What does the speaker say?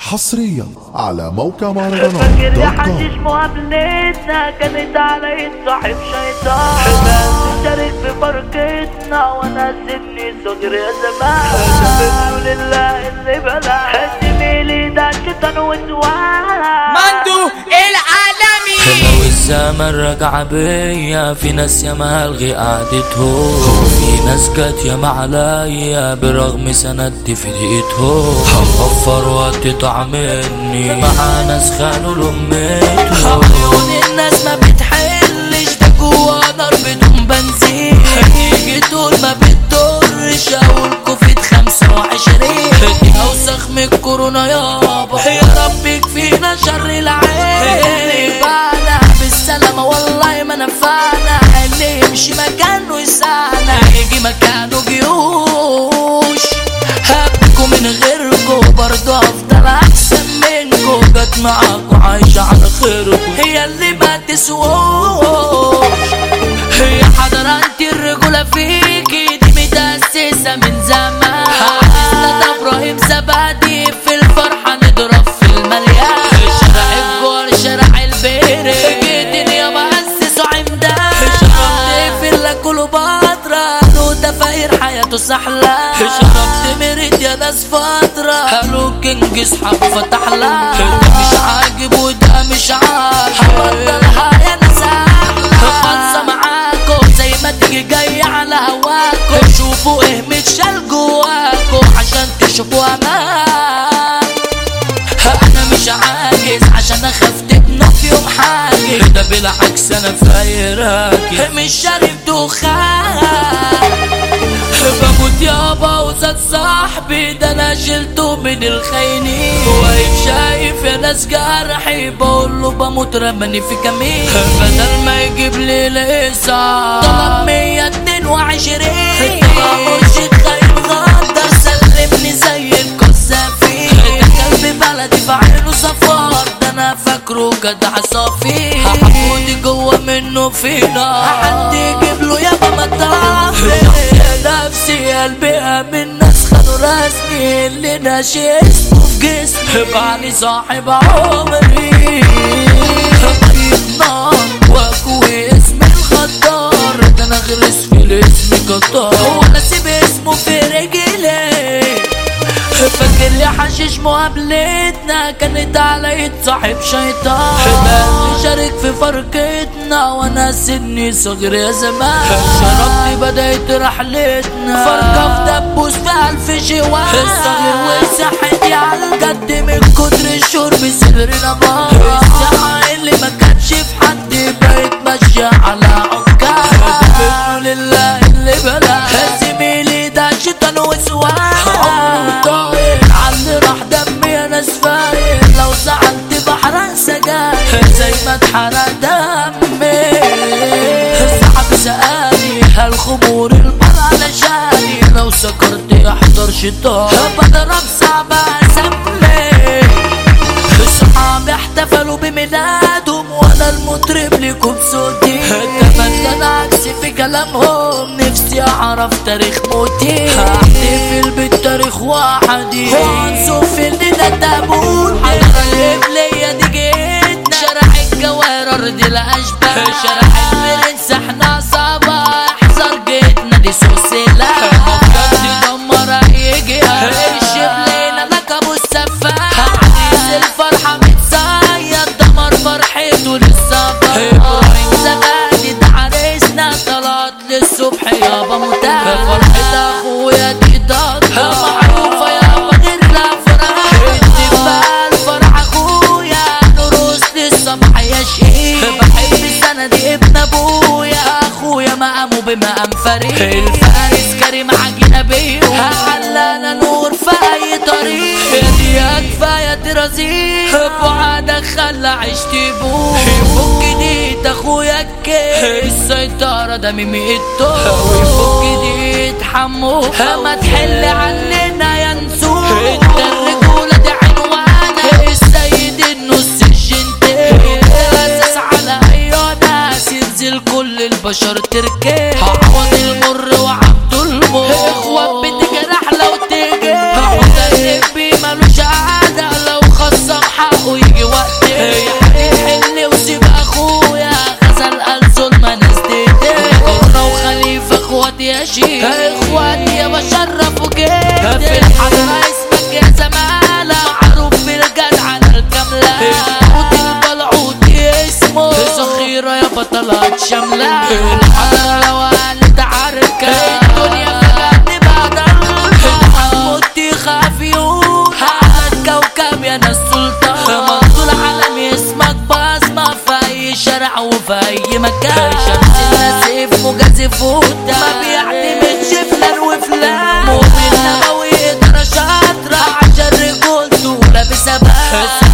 حصريا على موقع مهرجانات فاكر يا حشيش مقابلتنا كانت على ايد صاحب شيطان بس شارك في فرقتنا وانا سني صغير يا زمان شافتوا لله اللي بلا زميلي ده شيطان وسوان مندو العالمي. لو الزمن رجع بيا في ناس ياما الغي قعدتهم، في ناس جت ياما عليا برغم سندي في دقيقتهم، هنوفر وقت طعمني مع ناس خانوا لأمتهم. عيون الناس ما بتحلش ده جوا نار بدون بنزين، تيجي تقول ما بتضرش اقول كوفيد 25 دي اوسخ من الكورونا يابا، يا رب يكفينا شر العين. بعنا بالسلامة والله ما نفعنا، اللي يمشي مكانه يسعنا يجي مكانه جيوش، هبكوا من غيركوا برضه افضل احسن منكوا، جت معاكوا عايشة على خيركوا هي اللي ما تسووش. هي حضرات الرجولة فيكي دي متأسسة من زمان، عريسنا ده ابراهيم زبادي في الفرحة نضرب في المليان، شارع الجول شارع البيري جيت يا مؤسس وعمدان، شربت في الكل بطرة له تفاير حياته سحلة، شربت مريت يا ناس فترة قالوا كينج اصحاب فتح لا، مش عاجب وده مش عاجب هبطلها يا ناس خلصة معاكم زي ما تيجي جاي على هواكم، شوفوا ايه متشال جواكم عشان تشوفوا امان. انا مش عاجز عشان اخاف تبنى في يوم حاجز، ده بالعكس انا فايراكي مش شارب دخان، بموت يابا وزاد صاحبي ده انا شلته من الخاينين، واقف شايف يا ناس جرحي بقوله بموت رماني في كمين، بدل ما يجيب لي لسه طلب 122 مرشد خاين غدر سلمني زي الكسافين، ده كلب بلدي في عينه صفار ده انا فاكره جدع صافي، حمودي جوه منه فينا حد يجيب له يابا مطافي، نفسي قلبي من ناس خدوا راسي اللي ناشي اسمه في جسمي، بعلي صاحب عمري طيب نار واكوي اسمي الغدار، ده انا غرس في الاسم كتار وانا سيب اسمه في رجلي. فاكر يا حشيش مقابلتنا كانت على ايد صاحب شيطان، اللي شارك في فرقتنا وانا سني صغير يا زمان، شربتي بداية رحلتنا فرقة في دبوس في 1000 شوال، الصغير وصحتي على الجد من كتر الشرب صدرنا بار، الصحة اللي ما كانش في حد بقيت ماشية على عكاز، لله اللي بلا زميلي ده شيطان وسوان، علي راح دمي يا ناس فايق لو زعلت بحرق سجاير زي ما اتحرق دمي، صاحب سألني هالخمور البر علشاني لو سكرت يحضر شيطان بضرب صعب اسمي، صحابي احتفلوا بميلادهم وانا المطرب ليكم صوتي، اتمنى عكسي في كلامهم نفسي اعرف تاريخ موتي، هحتفل بالتاريخ وحدي وانصف اللي ده تابوتي، هنقلب ليا دي جيتنا شارع الجواهر ارض الاشباه، شارع البرنس احنا صباح احذر جيتنا دي سوسيلا، تدمر يجي الشبلينا لك ابو السفاح، عريس الفرحة متصيد دمر فرحته للصباح، ابراهيم زبادي ده عريسنا طلعت للصبح يابا متاح، فرحة اخويا دي ضغطة معروفة يابا غير الافراح، اتفاق الفرح اخويا نرقص للصبح يا شيخ، بحب السنة دي ابن ابويا اخويا مقامه بمقام فريق، الفارس كريم عجينة بيه حلانا نور في اي طريق، يا دي كفاية ترازيق بعدك خلى عشتي بوه، يفك ديت اخويا الكيس السيطرة ده ميمي الطوق، ويفك ديت حمو ما تحل عننا يا نسوق، انت الرجولة دي عنوانك السيد النص الجنتين، اساس على اي ناس ينزل كل البشر تركي، عوض المر وعبد المر اخوات بتجرح لو تجي، مدرب بيه ملوش عادة لو انا السلطان، منصور عالمي اسمك بصمة في اي شارع وفي اي مكان. شمس النسيف مجازف وده ما بيعتمدش فلان وفلان، مؤمن نبوي ادارة شاطرة عشان رجولته لابسة بقى.